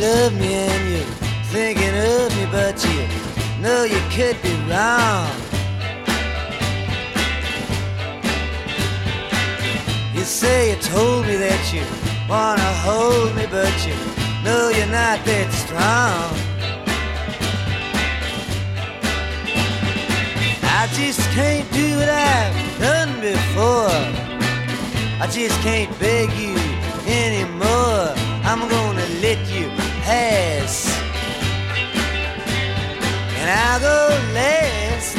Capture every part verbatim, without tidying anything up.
love me and you're thinking of me, but you know you could be wrong. You say you told me that you wanna hold me, but you know you're not that strong. I just can't do what I've done before. I just can't beg you anymore. I'm gonna let you pass, and I'll go last.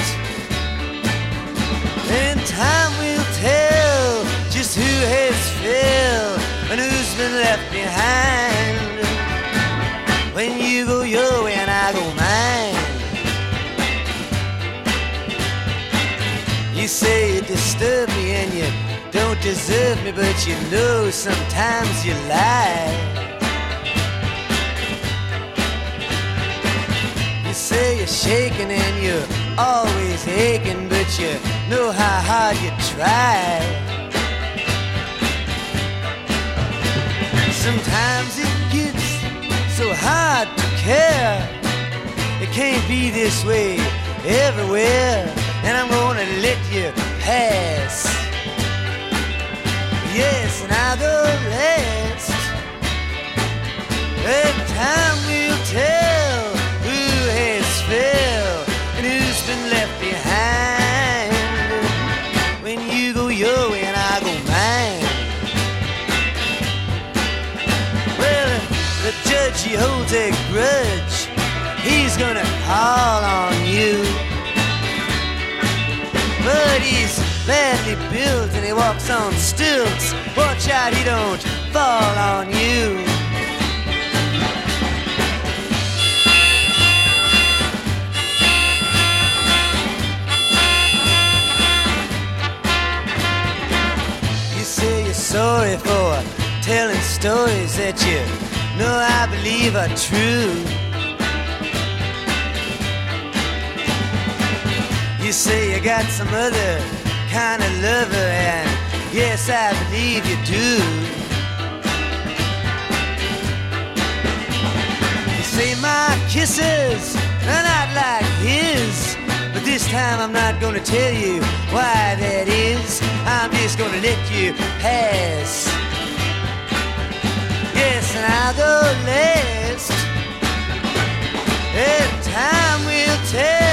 And time will tell just who has failed and who's been left behind. When you go your way and I go mine. You say you disturb me and you don't deserve me, but you know sometimes you lie. You say you're shaking and you're always aching, but you know how hard you try. Sometimes it gets so hard to care. It can't be this way everywhere, and I'm gonna let you pass. Yes, and I'll go last. And time will tell who has failed and who's been left behind. When you go your way and I go mine. Well, the judge, he holds a grudge. He's gonna call on you. But he's badly built and he walks on stilts. Watch out he don't fall on you. You say you're sorry for telling stories that you know I believe are true. You say you got some other kind of lover, and yes, I believe you do. You say my kisses are not like his, but this time I'm not gonna tell you why that is. I'm just gonna let you pass. Yes, and I'll go last, and time will tell